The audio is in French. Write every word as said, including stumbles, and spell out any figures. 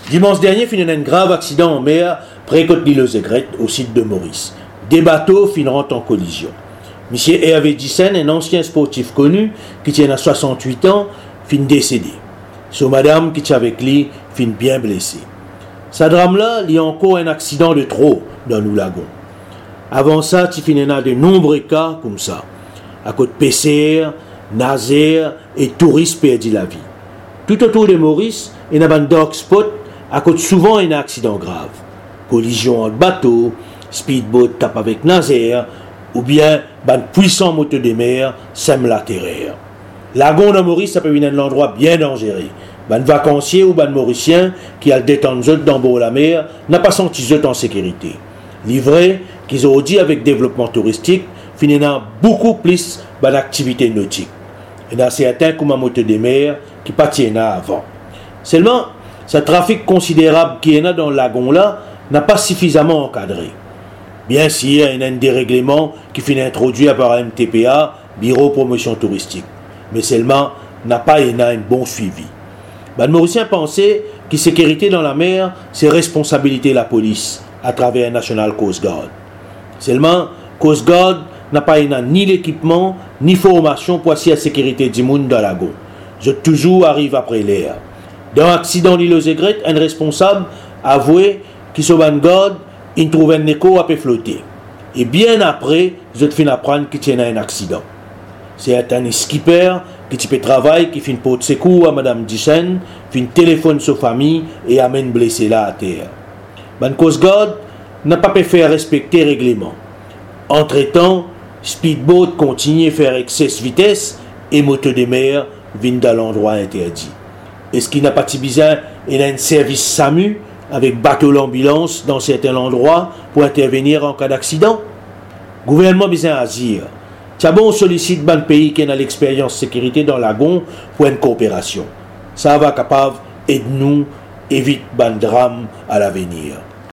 Dimanche dernier, fin un grave accident en mer près de l'île aux Aigrettes, au site de Maurice. Des bateaux finiront en collision. Monsieur Hervé Dissen, un ancien sportif connu qui tient à soixante-huit ans, fin décédé. Son madame qui tient avec lui fin bien blessée. Ce drame-là, il y a encore un accident de trop dans nos lagons. Avant ça, il y a de nombreux cas comme ça. À côté de P C R, Nazaire et touristes perdus la vie. Tout autour de Maurice, il y a un dark spot, à côté souvent un accident grave. Collision entre bateaux, speedboat tape avec Nazaire, ou bien un puissant moteur de mer sème la terreur. Lagon de Maurice, ça peut être un endroit bien dangereux. Un vacancier ou un mauricien qui a le détendre dans le la mer n'a pas senti zot en sécurité. Livré, qu'ils ont dit avec développement touristique, finissant beaucoup plus d'activités nautiques. Et dans certains comme un moteur de mer qui pas tiennent avant. Seulement, ce trafic considérable qui est dans le lagon-là n'a pas suffisamment encadré. Bien sûr, il y a un dérèglement qui finit introduit par M T P A, Bureau Promotion Touristique. Mais seulement, n'a pas eu un bon suivi. Ben, Mauricien pensait que sécurité dans la mer, c'est responsabilité de la police à travers National Coast Guard. Seulement, Coast Guard n'a pas eu ni l'équipement, ni formation pour assurer la sécurité du monde dans le lagon. Je toujours arrive après l'air. Dans l'accident de l'île aux Aigrettes, un responsable a avoué qu'il sauve un garde, il trouve un écho à flotter. Et bien après, je fin apprendre qu'il tient un accident. C'est un skipper qui peut travailler, qui fait pour de secours à Madame Dissen, fait téléphone sa famille et amène blessé là à terre. Ben Coast Guard n'a pas pu faire respecter le règlement. Entre-temps, speedboat continue à faire excès de vitesse et moteur de mer vient dans l'endroit interdit. Est-ce qu'il n'a pas de besoin il a un service S A M U avec bateau l'ambulance dans certains endroits pour intervenir en cas d'accident? Gouvernement besoin agir. Tchabon sollicite ban pays qui a l'expérience sécurité dans le lagon pour une coopération. Ça va capable aider nous éviter ban drame à l'avenir.